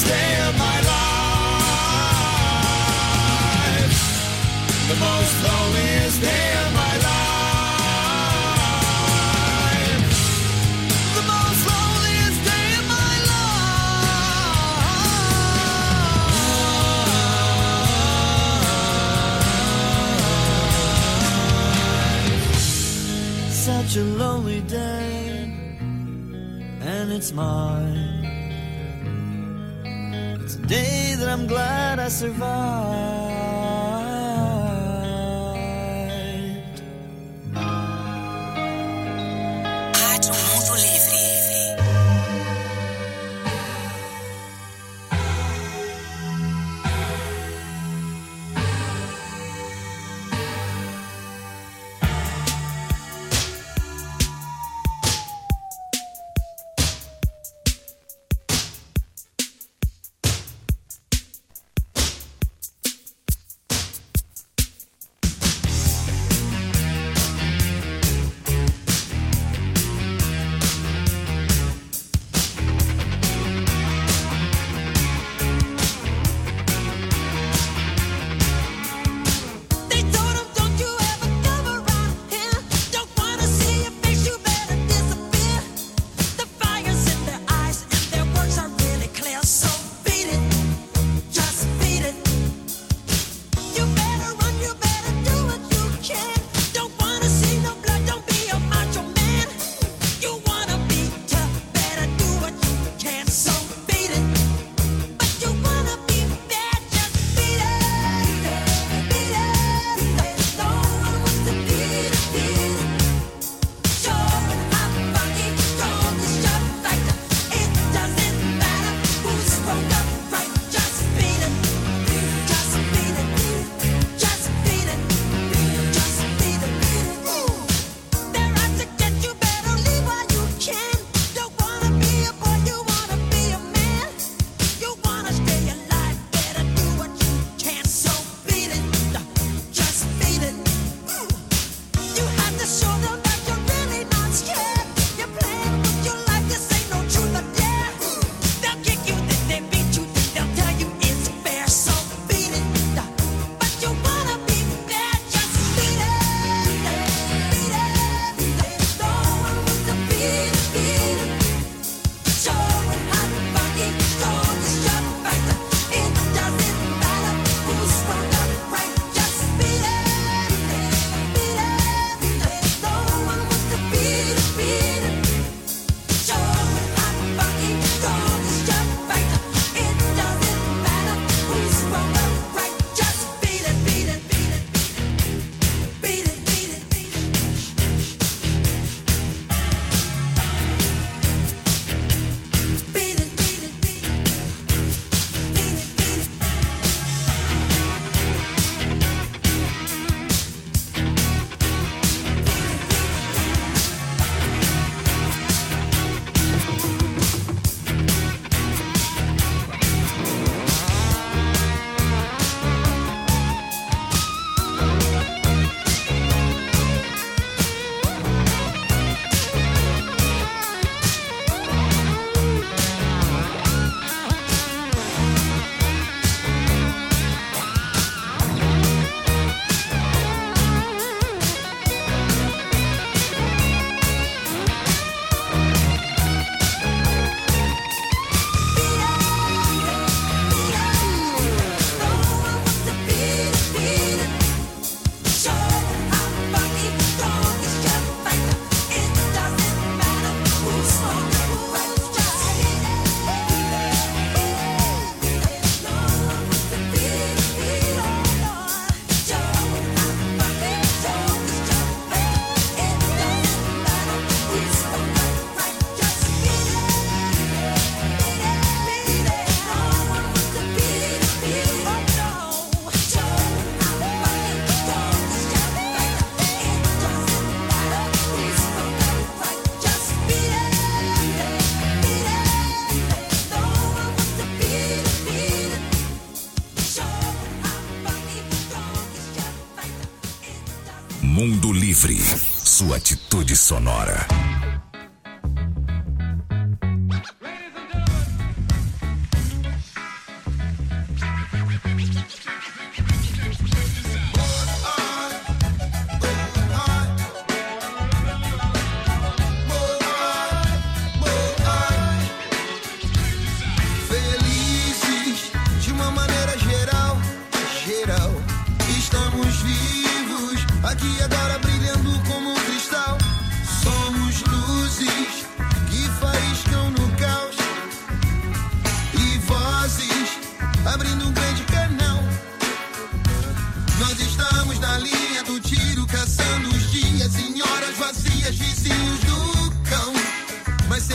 loneliest day of my life. The most loneliest day of my life. The most loneliest day of my life. Such a lonely day, and it's mine. It's a day that I'm glad I survived. Rádio Mundo Livre. Mundo Livre, sua atitude sonora.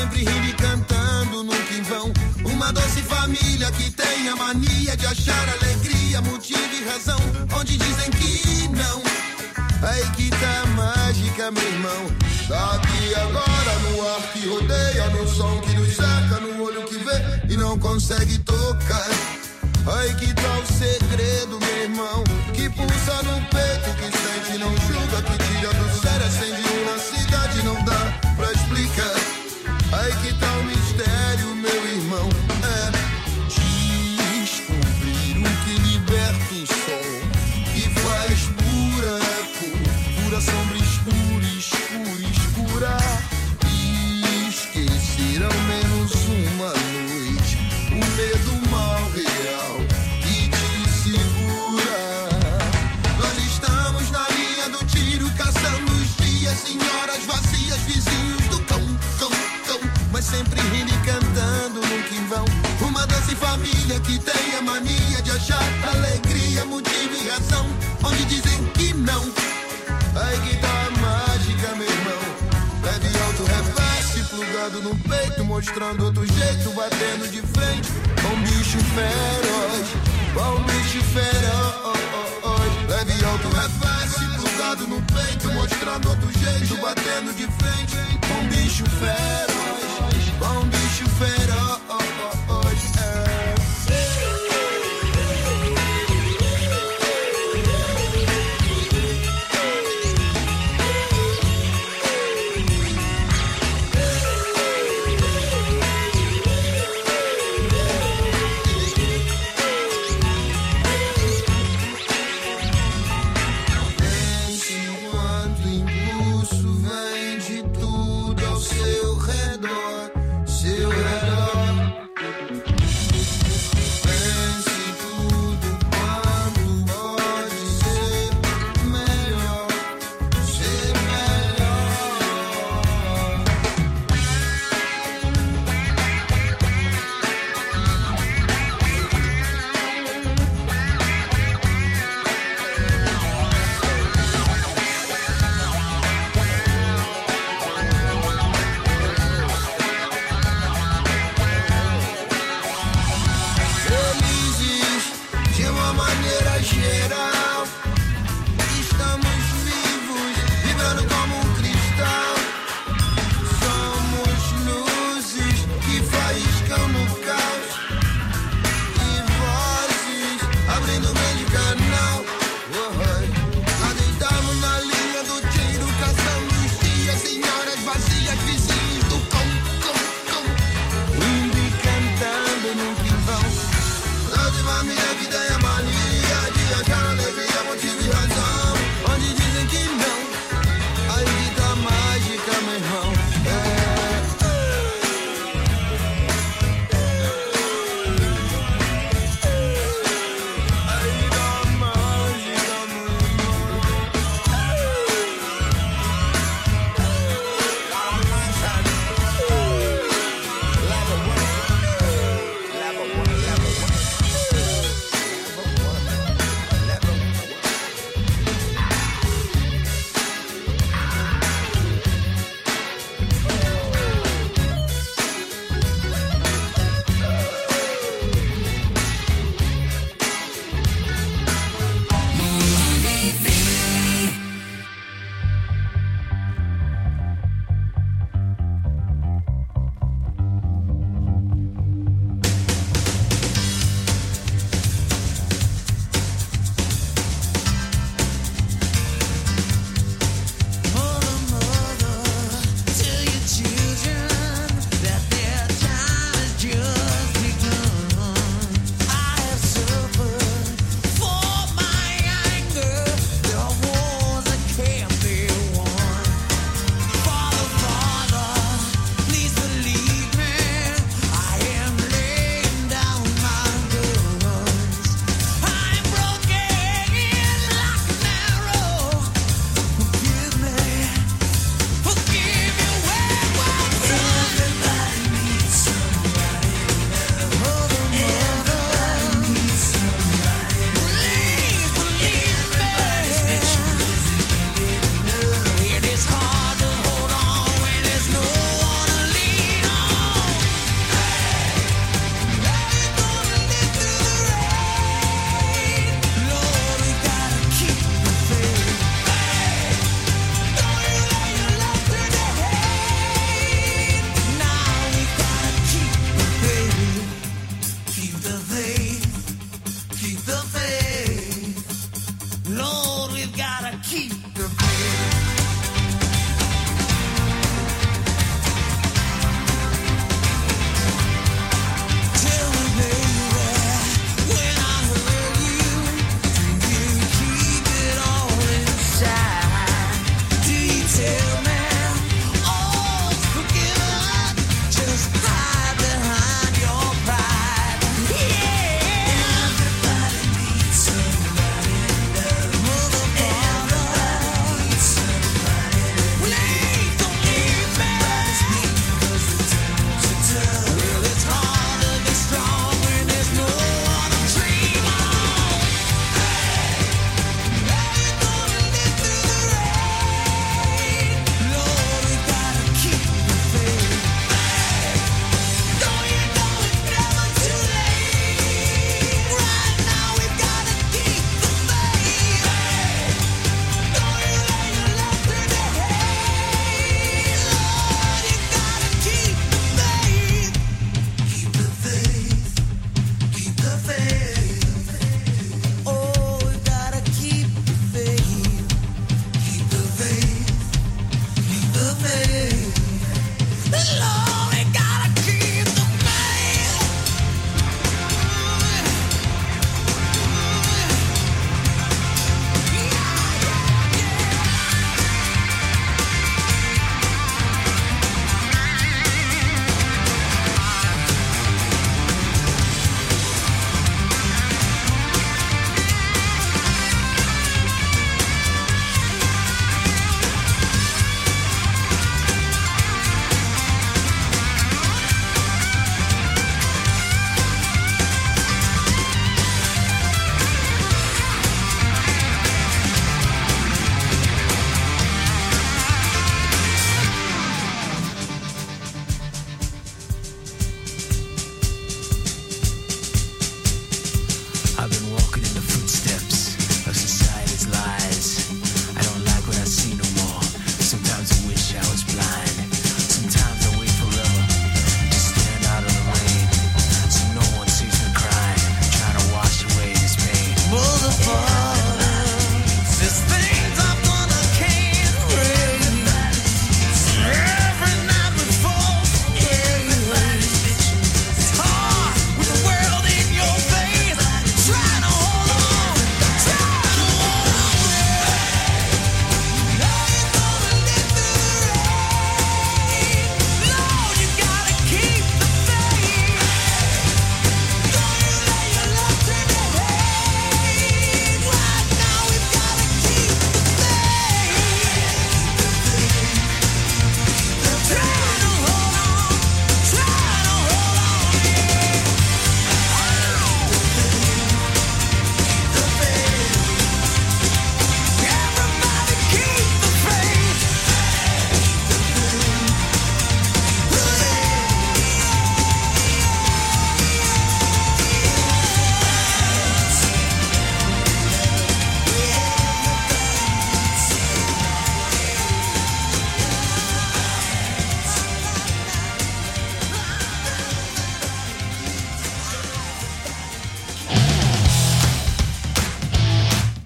sempre rindo e cantando, nunca em vão. Uma doce família que tem a mania de achar alegria, motivo e razão, onde dizem que não. Aí que tá a mágica, meu irmão. Daqui agora no ar que rodeia, no som que nos cerca, no olho que vê e não consegue tocar. Aí que tá o segredo, meu irmão, que pulsa no peito, que sente, não julga, que tira do sério, acende na cidade, não dá pra explicar. Aí que tá o mistério, meu irmão, é descobrir o que liberta o som, que faz pura cor, pura sombra escura, escura, escura. Esquecer ao menos uma noite o medo mal real que te segura. Nós estamos na linha do tiro, caçando os dias, senhoras vazias, vizinhos do cão, cão, cão. Mas sempre rindo e cantando, nunca em vão. Uma doce família que tem a mania de achar alegria, motivo e razão, onde dizem que não. Aí que tá a mágica, meu irmão. Leve alto, repasse, plugado no peito, mostrando outro jeito, batendo de frente com bicho feroz, com bicho feroz. Leve alto, repasse, plugado no peito, mostrando outro jeito, batendo de frente com bicho feroz, com bicho feroz. Enquanto o impulso vem de tudo ao seu redor,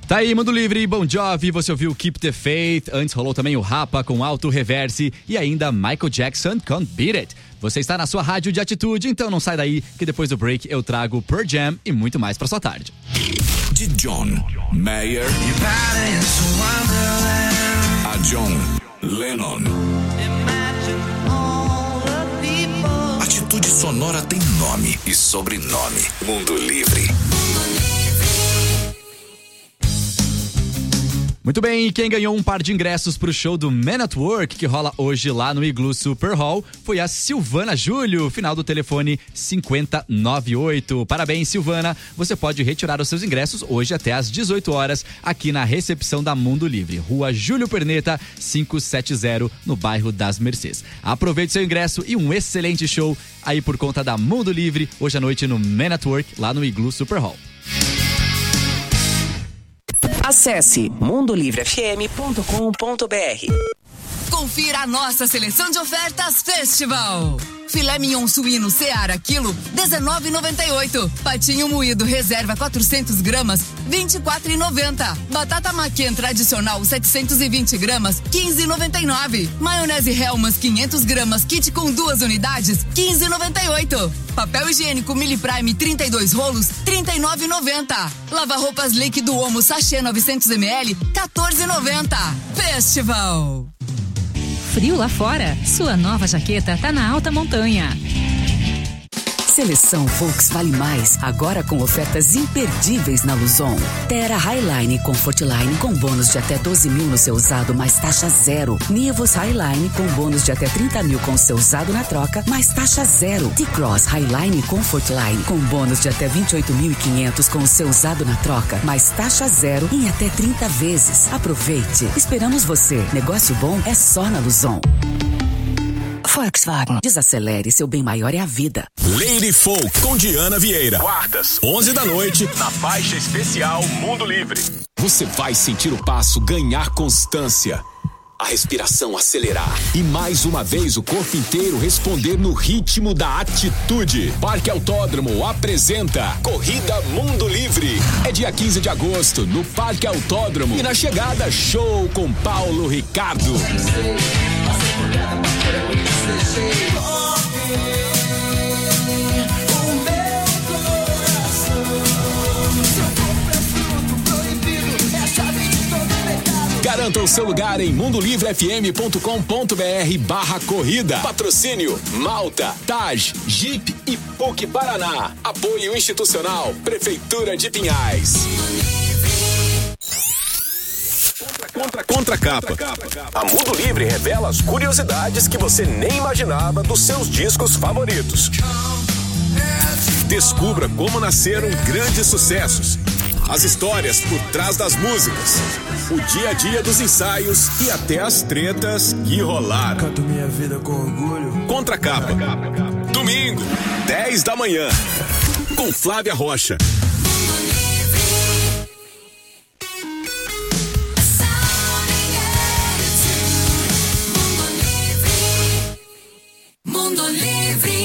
Tá aí, Mundo Livre, Bon Jovi, você ouviu Keep the Faith, antes rolou também o Rapa com Alto Reverse e ainda Michael Jackson, Can't Beat It. Você está na sua rádio de atitude, então não sai daí que depois do break eu trago Pearl Jam e muito mais pra sua tarde. De John Mayer a John Lennon. Atitude Sonora tem nome e sobrenome. Mundo Livre. Muito bem, e quem ganhou um par de ingressos pro show do Men at Work, que rola hoje lá no Igloo Super Hall, foi a Silvana Júlio, final do telefone 5098. Parabéns, Silvana. Você pode retirar os seus ingressos hoje até às 18 horas aqui na recepção da Mundo Livre, Rua Júlio Perneta, 570, no bairro das Mercês. Aproveite seu ingresso e um excelente show aí por conta da Mundo Livre, hoje à noite no Men at Work, lá no Igloo Super Hall. Acesse mundolivrefm.com.br. Confira a nossa seleção de ofertas Festival. Filé mignon suíno Seara quilo, R$19,98. Patinho moído reserva 400 gramas, R$24,90. Batata maquien tradicional 720 gramas, R$15,99. Maionese Hellmann's 500 gramas, kit com 2 unidades, R$15,98. Papel higiênico Mili Prime 32 rolos, R$39,90. Lava-roupas líquido Omo sachê 900 ml, R$14,90. Festival. Frio lá fora? Sua nova jaqueta tá na alta montanha. Seleção Volks Vale Mais, agora com ofertas imperdíveis na Luzon. Terra Highline Comfortline com bônus de até 12 mil no seu usado, mais taxa zero. Nivus Highline com bônus de até 30 mil com seu usado na troca, mais taxa zero. T-Cross Highline Comfortline com bônus de até 28.500 com o seu usado na troca, mais taxa zero em até 30 vezes. Aproveite. Esperamos você. Negócio bom é só na Luzon. Volkswagen. Desacelere, seu bem maior é a vida. Lady Folk com Diana Vieira. Quartas, 11 da noite, na faixa especial Mundo Livre. Você vai sentir o passo ganhar constância, a respiração acelerar e mais uma vez o corpo inteiro responder no ritmo da atitude. Parque Autódromo apresenta Corrida Mundo Livre. É dia 15 de agosto no Parque Autódromo e na chegada show com Paulo Ricardo. Garanta o seu lugar em mundolivrefm.com.br/corrida. Patrocínio Malta, Taj, Jeep e PUC Paraná. Apoio institucional Prefeitura de Pinhais. Contra capa. A Mundo Livre revela as curiosidades que você nem imaginava dos seus discos favoritos. Descubra como nasceram grandes sucessos, as histórias por trás das músicas, o dia a dia dos ensaios e até as tretas que rolaram. Canto minha vida com orgulho. Contra capa. Domingo, 10 da manhã, com Flávia Rocha. Mundo Livre.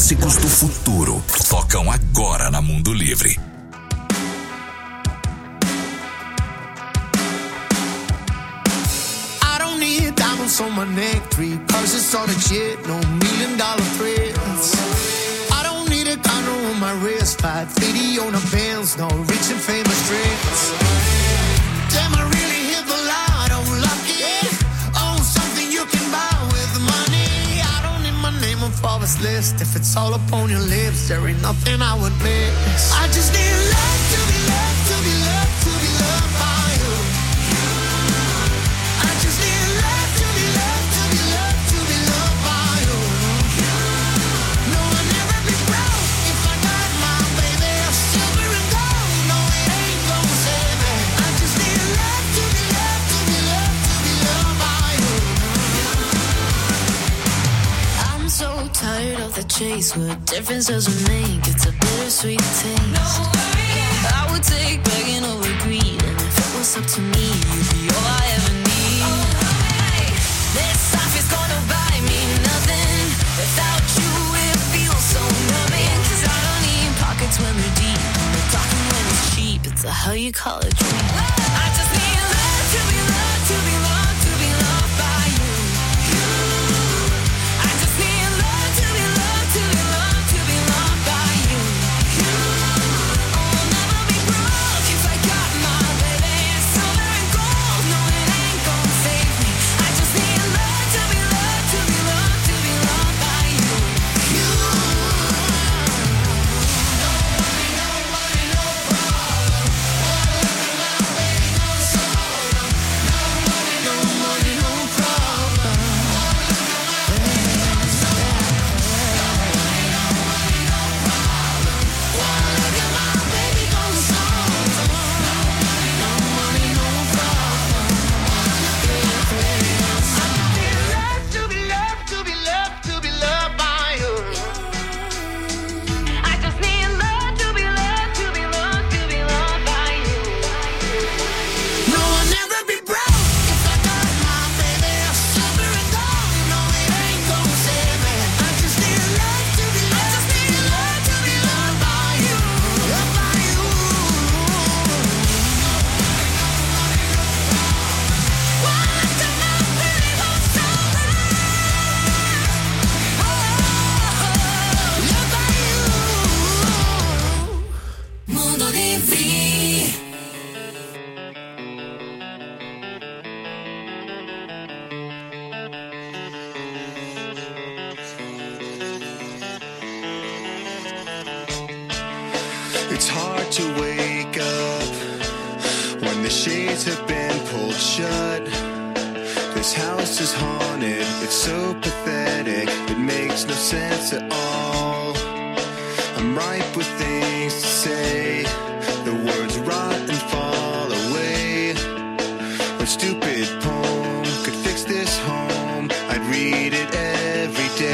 clássicos do futuro tocam agora na Mundo Livre. Diamonds on my neck, 3 purses on a jet, no $1 million threats. I don't need a condom on my wrist, 550 on a Benz, no rich and famous tricks. Damn, I really hit the lotto, lucky. Own something you can buy with money. I don't need my name on Forbes list. If it's all up on your lips, there ain't nothing I would miss. I just need love to be loved, to be loved, to be loved by you. I just need love. Tired of the chase, what difference does it make? It's a bittersweet taste. I would take begging over greed, and if it was up to me, you'd be all I ever need. This life is gonna buy me nothing. Without you, it feels so numbing. 'Cause I don't need pockets when they're deep, or talking when it's cheap. It's a how you call it dream. I just need love to be loved, to be loved, to be loved by you. It's hard to wake up when the shades have been pulled shut. This house is haunted, it's so pathetic, it makes no sense at all. I'm ripe with things to say, the words rot and fall away. A stupid poem could fix this home, I'd read it every day.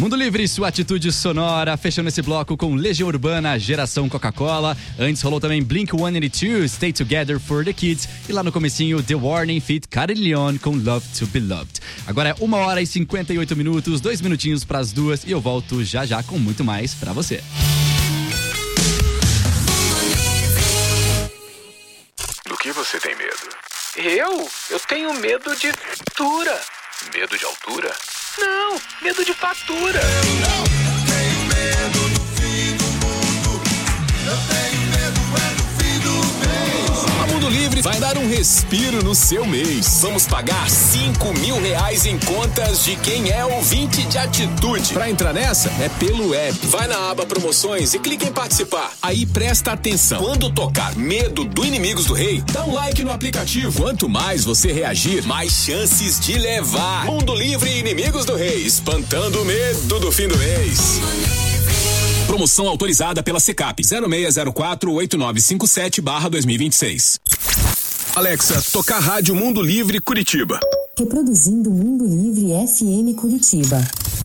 Mundo Livre, sua atitude sonora, fechando esse bloco com Legião Urbana, Geração Coca-Cola. Antes rolou também Blink-182, Stay Together for the Kids. E lá no comecinho, The Warning feat. Carillion com Love to Be Loved. Agora é 1h58, 2 minutinhos pras 2 e eu volto já já com muito mais pra você. Do que você tem medo? Eu tenho medo de altura. Medo de altura? Não, medo de fatura. Eu não tenho medo do fim do mundo. Eu tenho medo do fim do mês. A Mundo Livre vai dar um respiro no seu mês. Vamos pagar R$5.000 em contas de quem é ouvinte de atitude. Pra entrar nessa, é pelo app. Vai na aba promoções e clica em participar. Aí presta atenção. Quando tocar Medo do Inimigos do Rei, dá um like no aplicativo. Quanto mais você reagir, mais chances de levar. Mundo Livre e Inimigos do Rei, espantando o medo do fim do mês. Promoção autorizada pela Secap 0604-8957/2026. Alexa, tocar Rádio Mundo Livre Curitiba. Reproduzindo Mundo Livre FM Curitiba.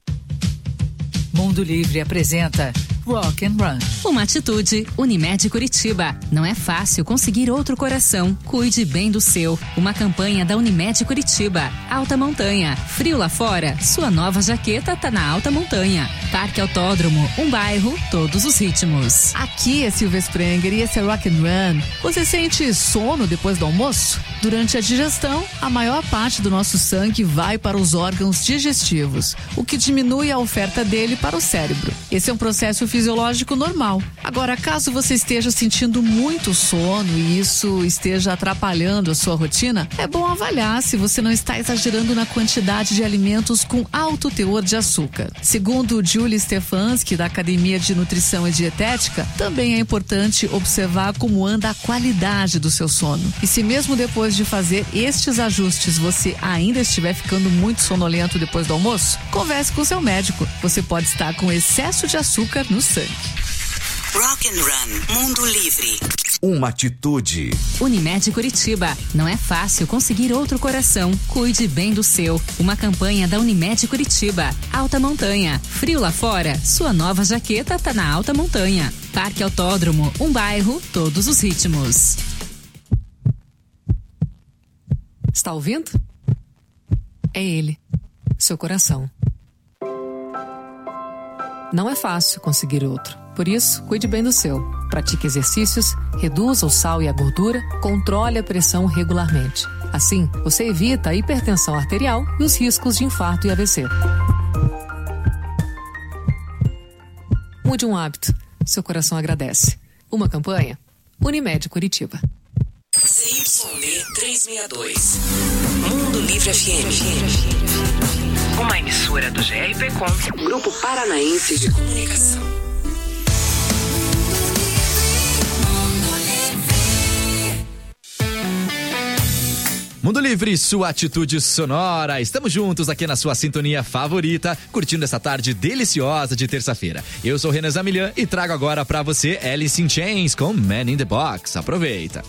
Mundo Livre apresenta Rock and Run. Uma atitude, Unimed Curitiba. Não é fácil conseguir outro coração. Cuide bem do seu. Uma campanha da Unimed Curitiba. Alta Montanha. Frio lá fora? Sua nova jaqueta tá na Alta Montanha. Parque Autódromo, um bairro, todos os ritmos. Aqui é Silvia Sprenger e esse é Rock and Run. Você sente sono depois do almoço? Durante a digestão, a maior parte do nosso sangue vai para os órgãos digestivos, o que diminui a oferta dele para o cérebro. Esse é um processo fisiológico normal. Agora, caso você esteja sentindo muito sono e isso esteja atrapalhando a sua rotina, é bom avaliar se você não está exagerando na quantidade de alimentos com alto teor de açúcar. Segundo Julie Stefanski, da Academia de Nutrição e Dietética, também é importante observar como anda a qualidade do seu sono. E se mesmo depois de fazer estes ajustes você ainda estiver ficando muito sonolento depois do almoço, converse com seu médico. Você pode estar com excesso de açúcar no sangue. Rock and Run, Mundo Livre. Uma atitude. Unimed Curitiba. Não é fácil conseguir outro coração. Cuide bem do seu. Uma campanha da Unimed Curitiba. Alta Montanha. Frio lá fora? Sua nova jaqueta tá na Alta Montanha. Parque Autódromo, um bairro, todos os ritmos. Está ouvindo? É ele, seu coração. Não é fácil conseguir outro. Por isso, cuide bem do seu. Pratique exercícios, reduza o sal e a gordura, controle a pressão regularmente. Assim, você evita a hipertensão arterial e os riscos de infarto e AVC. Mude um hábito. Seu coração agradece. Uma campanha? Unimed Curitiba. CYB 362. Mundo Livre FM. Uma emissora do GRPcom, Grupo Paranaense de Comunicação. Mundo Livre, sua atitude sonora. Estamos juntos aqui na sua sintonia favorita, curtindo essa tarde deliciosa de terça-feira. Eu sou Renan Zamilian e trago agora pra você Alice in Chains com Man in the Box. Aproveita.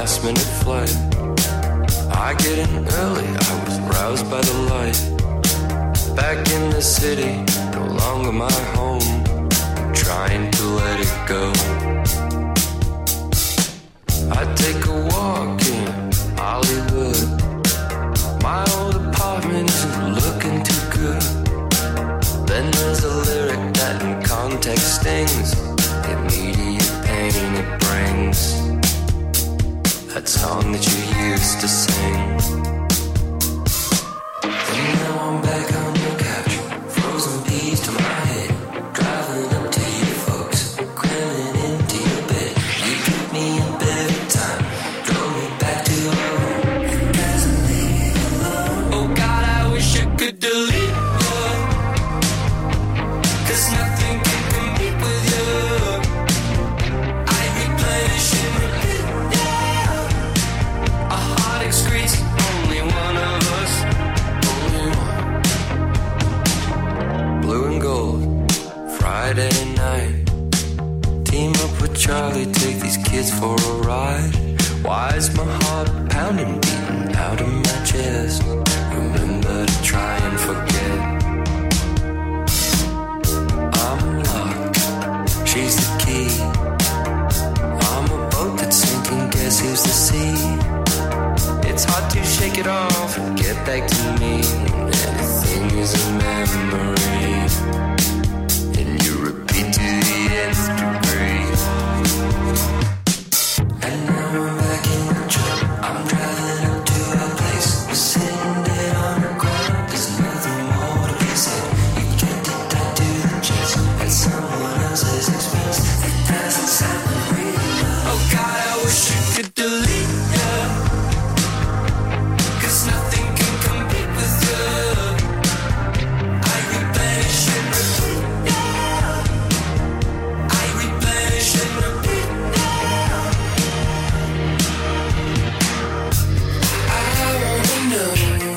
last minute flight. I get in early, I was roused by the light. Back in the city, no longer my home. I'm trying to let it go. I take a walk in Hollywood. My old apartment isn't looking too good. Then there's a lyric that in context stings. Immediate pain it brings. That song that you used to sing. And now I'm back on your couch, frozen peas to my head, driving up to you folks, cramming into your bed. You took me in bed every time, drove me back to your home. You guys are leaving alone. Oh God, I wish I could delete you, 'cause nothing can compete with you. I replenish and repeat, yeah. A heart excretes only one of us, only one. Blue and gold, Friday night. Team up with Charlie, take these kids for a ride. Why is my heart pounding, beating out of my chest? Remember to try and forget. I'm locked, she's the key. I'm a boat that's sinking, guess who's the sea? It's hard to shake it off and get back to me. Anything is a memory, and you repeat to the nth degree. And now I'm back in the truck, I'm driving up to our place. We're sitting dead on the ground, there's nothing more to be said. You get it down to the chest at someone else's expense. It doesn't sound real. Oh God, I wish you could delete you, 'cause nothing can compete with you. I replenish and repeat, yeah. I replenish and repeat, yeah. I wanna know,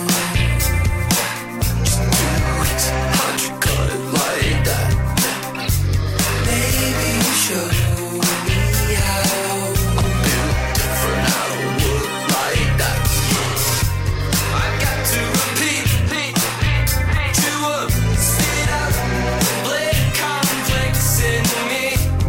how'd you cut it like that? Maybe you show me how. I'm built different, I don't work like that. I got to repeat, chew up, spit out, blame conflicts in me.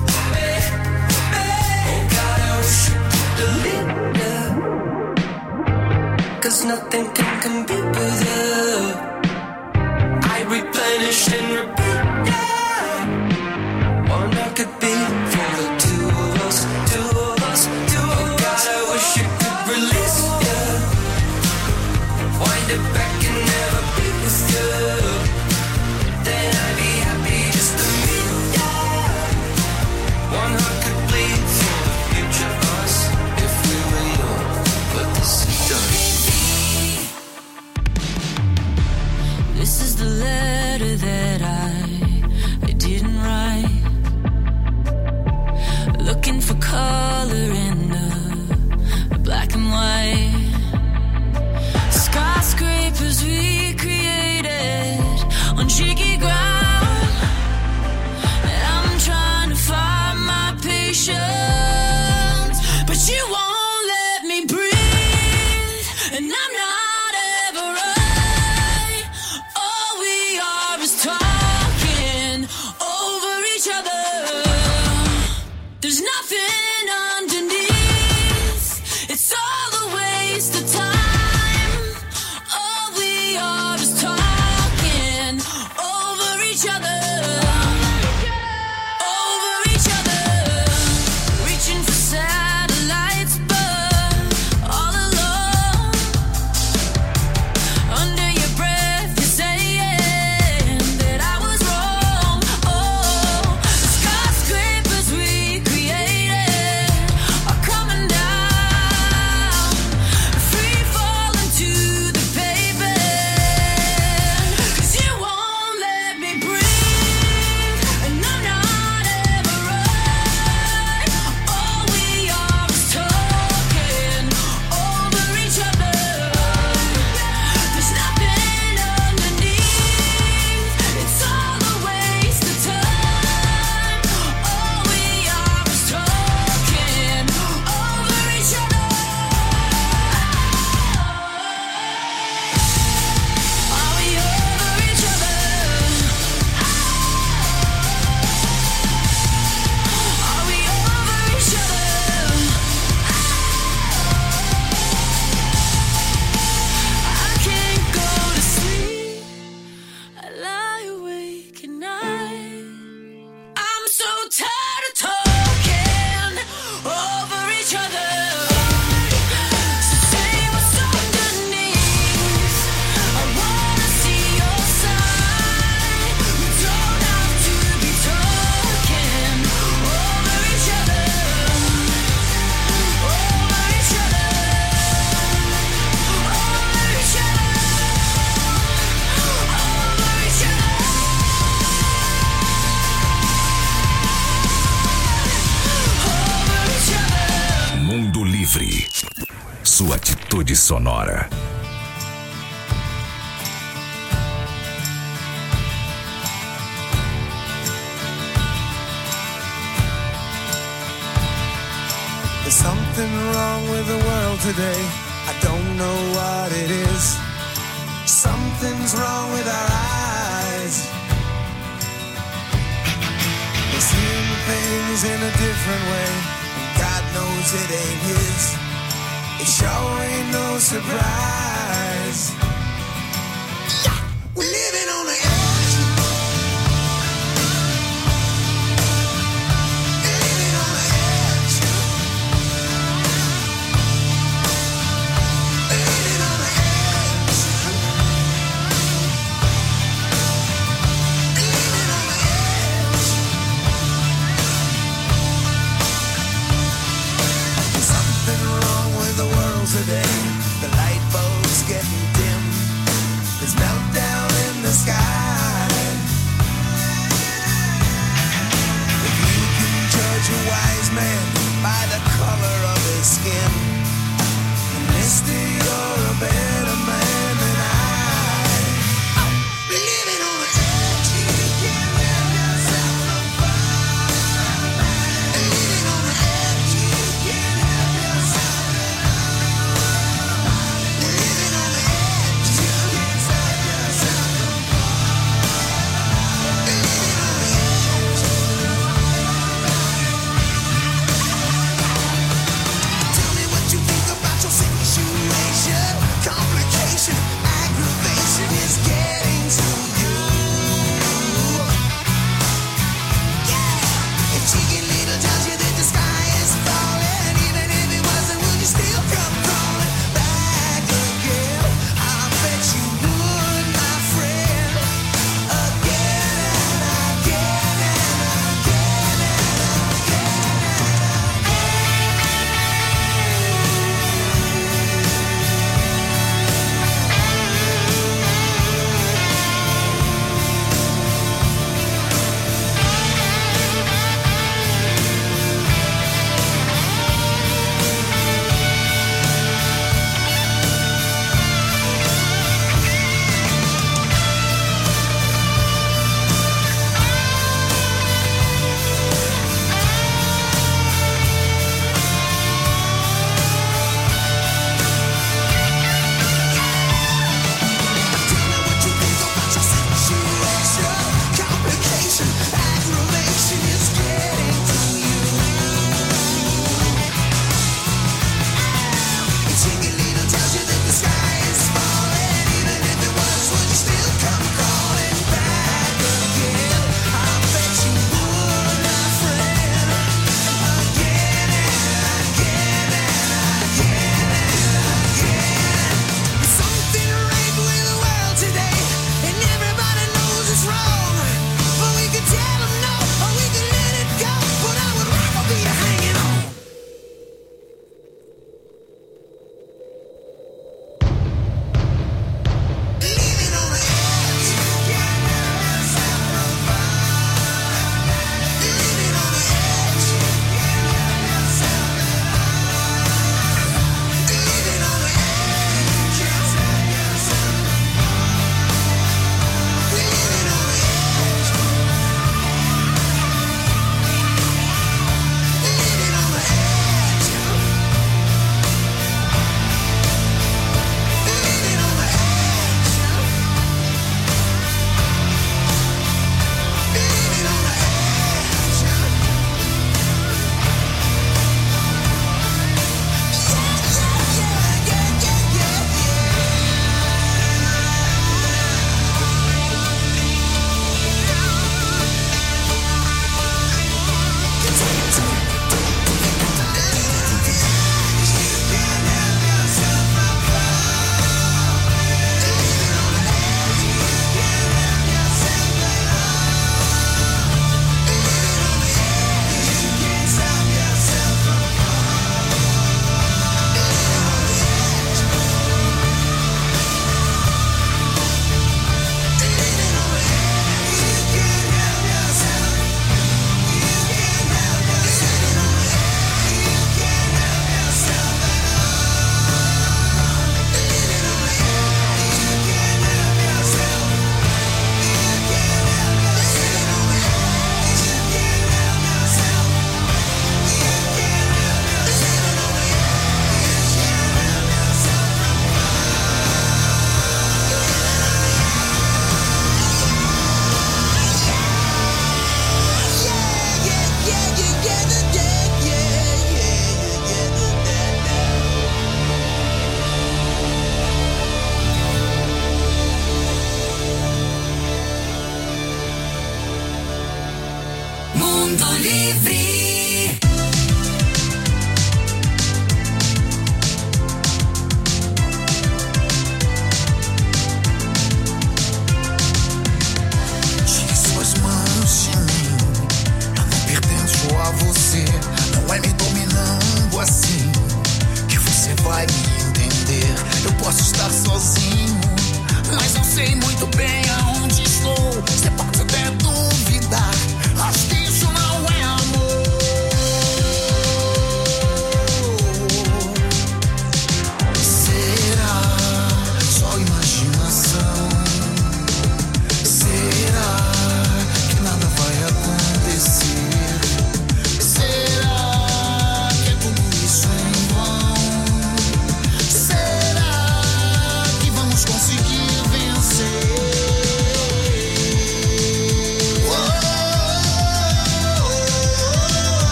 Oh God, I wish you could delete you, 'cause nothing can compete with you. I replenish and repeat, yeah. One I could be for the two of us, two of us, two of us. Oh God, I wish you could release you, wind it back and never be with you. Then I'd be happy just to meet you. One heart could bleed for the future us if we were young, but this is done. sua atitude sonora. There's something wrong with the world today. I don't know what it is. Something's wrong with our eyes. We're seeing things in a different way, and God knows it ain't his. It sure ain't no surprise. We're living on the edge. Living on the edge. Living on the edge. Living on the edge. There's something wrong with the world today. The light bulb's getting dim.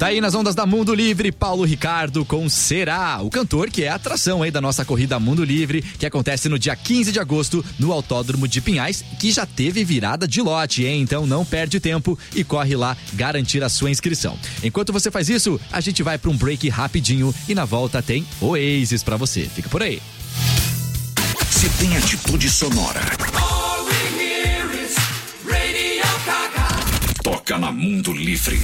Tá aí nas ondas da Mundo Livre, Paulo Ricardo com Será, o cantor que é a atração aí da nossa corrida Mundo Livre, que acontece no dia 15 de agosto no Autódromo de Pinhais, que já teve virada de lote, hein? Então não perde tempo e corre lá garantir a sua inscrição. Enquanto você faz isso, a gente vai para um break rapidinho e na volta tem Oasis pra você. Fica por aí. Se tem atitude sonora, toca na Mundo Livre.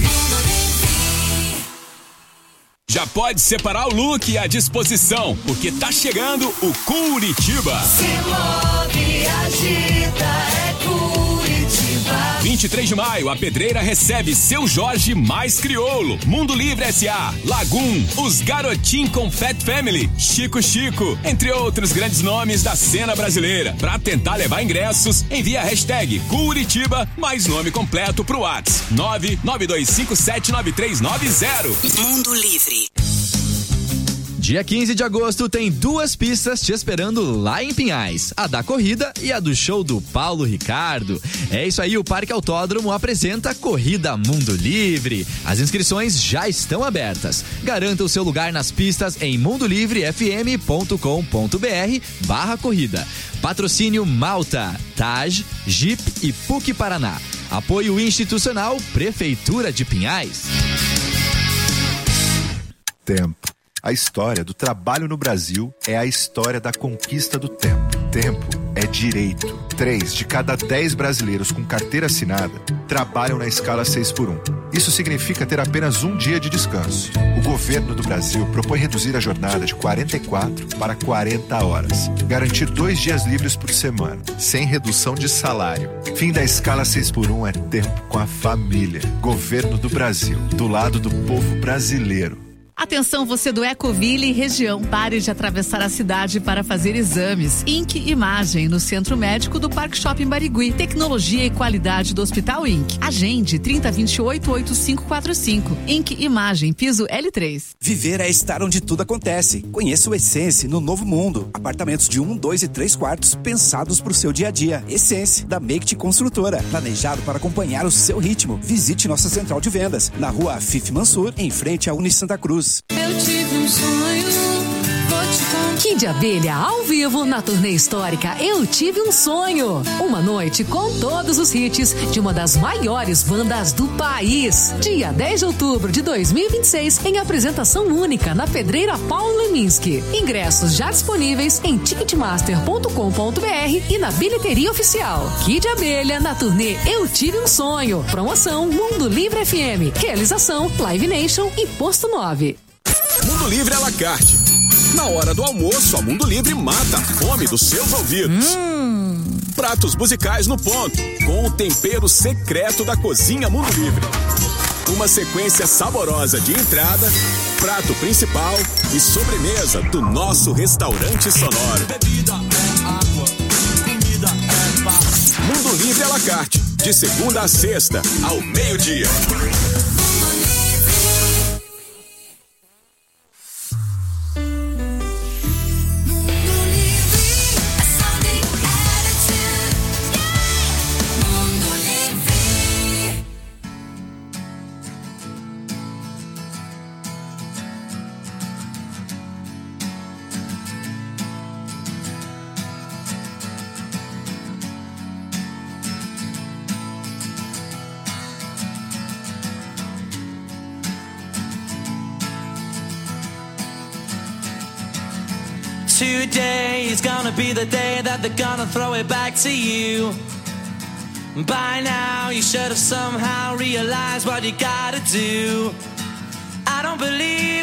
Já pode separar o look e a disposição, porque tá chegando o Curitiba. Se move, agita, é Curitiba. 23 de maio, a Pedreira recebe Seu Jorge mais Criolo, Mundo Livre S.A., Lagoon, Os Garotim com Fat Family, Chico Chico, entre outros grandes nomes da cena brasileira. Pra tentar levar ingressos, envia a hashtag Curitiba mais nome completo pro WhatsApp 992579390. Mundo Livre. Dia 15 de agosto tem 2 pistas te esperando lá em Pinhais, a da corrida e a do show do Paulo Ricardo. É isso aí, o Parque Autódromo apresenta Corrida Mundo Livre. As inscrições já estão abertas. Garanta o seu lugar nas pistas em mundolivrefm.com.br/corrida. Patrocínio Malta, Taj, Jeep e PUC Paraná. Apoio institucional Prefeitura de Pinhais. Tempo. A história do trabalho no Brasil é a história da conquista do tempo. Tempo é direito. 3 de cada 10 brasileiros com carteira assinada trabalham na escala 6x1. Isso significa ter apenas um dia de descanso. O governo do Brasil propõe reduzir a jornada de 44 para 40 horas. Garantir 2 dias livres por semana, sem redução de salário. Fim da escala 6x1 é tempo com a família. Governo do Brasil, do lado do povo brasileiro. Atenção, você do Ecoville e região, pare de atravessar a cidade para fazer exames. Inc Imagem, no Centro Médico do Parque Shopping Barigui. Tecnologia e qualidade do Hospital Inc. Agende 3028-8545. Inc Imagem, piso L3. Viver é estar onde tudo acontece. Conheça o Essence no Novo Mundo. Apartamentos de 1, 2 e 3 quartos pensados para o seu dia a dia. Essence, da Make Construtora. Planejado para acompanhar o seu ritmo. Visite nossa central de vendas, na rua Afif Mansur, em frente à Uni Santa Cruz. Eu tive um sonho, vou te contar. Kid Abelha ao vivo na turnê histórica Eu Tive um Sonho. Uma noite com todos os hits de uma das maiores bandas do país. Dia 10 de outubro de 2026, em apresentação única na Pedreira Paulo Leminski. Ingressos já disponíveis em ticketmaster.com.br e na bilheteria oficial. Kid Abelha na turnê Eu Tive um Sonho. Promoção Mundo Livre FM. Realização Live Nation e Posto 9. Mundo Livre à la carte. Na hora do almoço, a Mundo Livre mata a fome dos seus ouvidos. Pratos musicais no ponto, com o tempero secreto da cozinha Mundo Livre. Uma sequência saborosa de entrada, prato principal e sobremesa do nosso restaurante sonoro. Bebida é água, comida é paz. Mundo Livre à la carte, de segunda a sexta, ao meio-dia. Today is gonna be the day that they're gonna throw it back to you. By now you should have somehow realized what you gotta do. I don't believe